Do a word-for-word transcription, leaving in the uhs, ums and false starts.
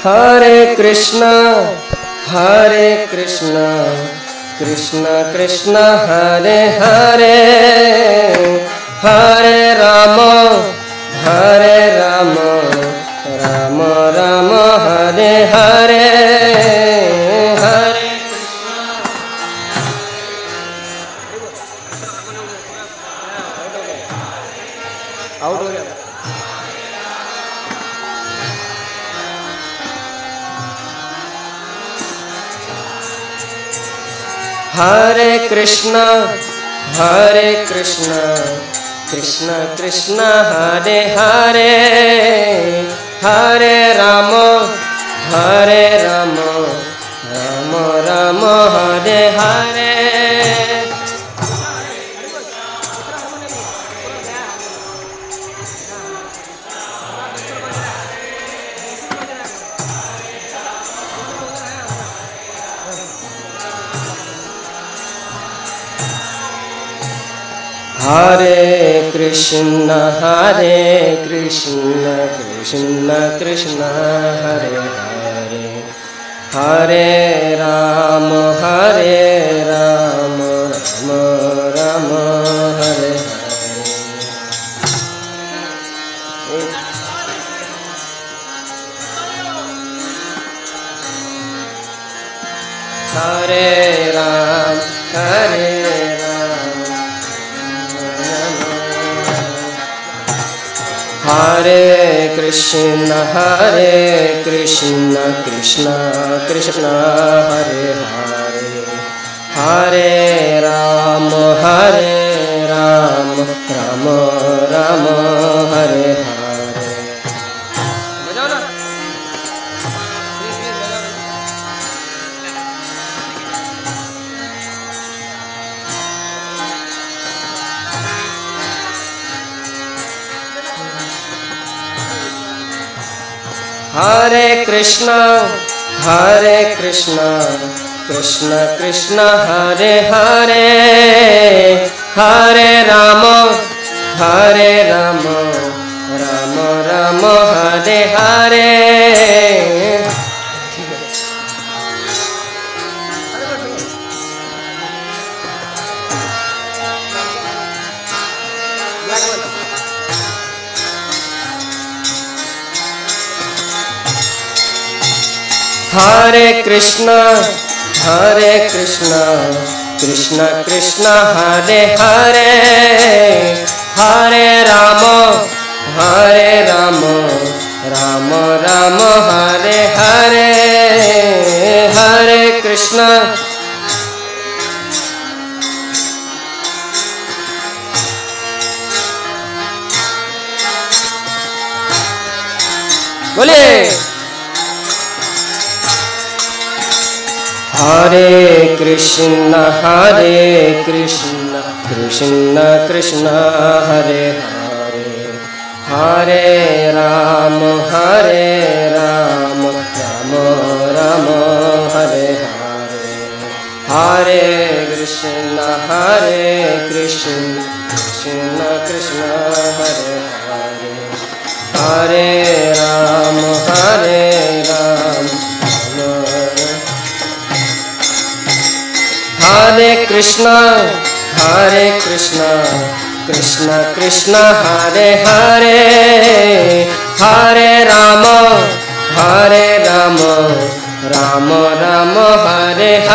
हरे Krishna Hare Krishna Krishna Krishna Hare Hare Hare Ram Hare Ram Ram Ram Hare Hare Hare out हो गया। हरे कृष्णा हरे कृष्णा कृष्णा कृष्णा हरे हरे हरे राम हरे राम राम राम हरे हरे हरे कृष्ण हरे कृष्ण कृष्ण कृष्ण हरे हरे हरे राम हरे राम राम राम हरे हरे हरे राम हरे हरे कृष्ण हरे कृष्ण कृष्ण कृष्ण हरे हरे हरे राम हरे राम राम राम हरे हरे। हरे कृष्णा हरे कृष्णा कृष्णा कृष्णा हरे हरे हरे राम हरे राम राम राम हरे हरे। हरे कृष्णा हरे कृष्णा कृष्णा कृष्णा हरे हरे हरे राम हरे राम राम राम हरे हरे हरे कृष्णा बोलिए। हरे कृष्ण हरे कृष्ण कृष्ण कृष्ण हरे हरे हरे राम हरे राम राम राम हरे हरे हरे कृष्ण हरे कृष्ण कृष्ण कृष्ण हरे हरे हरे राम हरे राम हरे कृष्णा हरे कृष्णा कृष्णा कृष्णा हरे हरे हरे राम हरे राम राम राम हरे हरे।